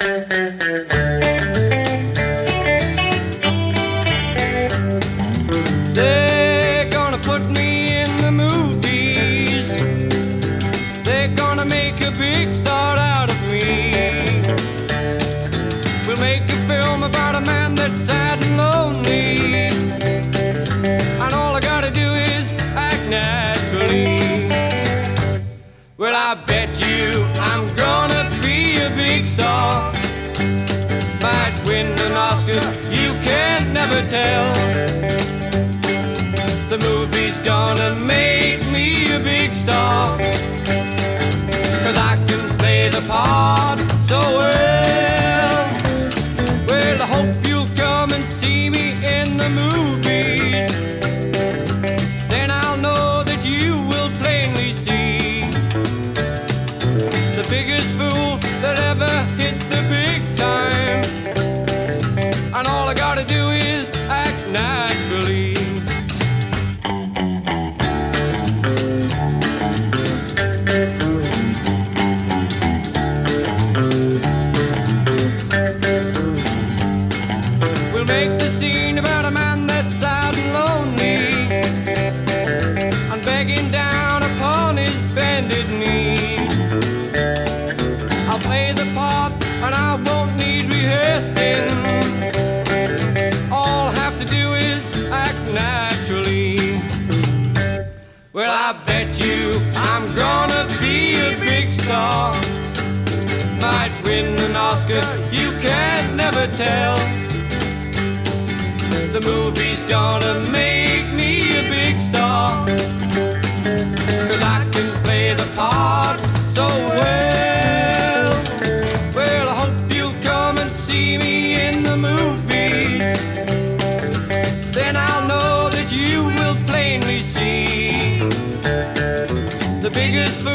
They're gonna put me in the movies. They're gonna make a big star out of me. We'll make a film about a man that's sad and lonely, and all I gotta do is act naturally. Well, I bet you I'm gonna be a big star. Might win an Oscar, you can never tell. The movie's gonna make me a big star, 'cause I can play the part so well. Well, I hope you'll come and see me in the movies. Then I'll know that you will plainly see the biggest fool that ever hit the big time. And all I gotta do is act naturally. We'll make the scene about a man that's sad and lonely, and begging down upon his bended knee. I'll play the part and I won't need rehearsing. All I have to do is act naturally. Well, I bet you I'm gonna be a big star. Might win an Oscar, you can never tell. The movie's gonna make me a big star, 'cause I can play the part so well. Well, I hope you'll come and see me in the movies. Then I'll know that you will plainly see the biggest